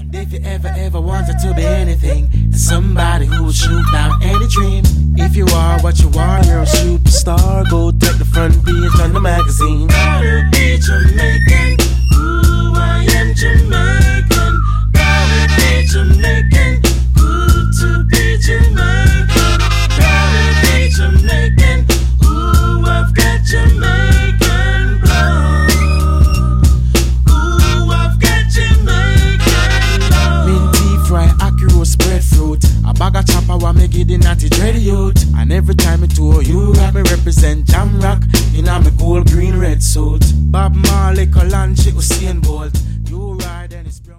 If you ever wanted to be anything, somebody who will shoot down any dream. If you are what you are, you're a superstar. Go take the front page on the magazine. Gotta be Jamaican. Ooh, I am Jamaican. Gotta be Jamaican. Good to be Jamaican. Gotta be Jamaican. Ooh, I've got Jamaican blood. Ooh, I've got Jamaican love. Minty fry, accurate spread fruit. A bag of chopper wa me give the natty dready youth. And every time I tour Europe, me represent Jam Rock in a me gold, green, red suit. Bob Marley, Colange, Usain Bolt. You ride and it's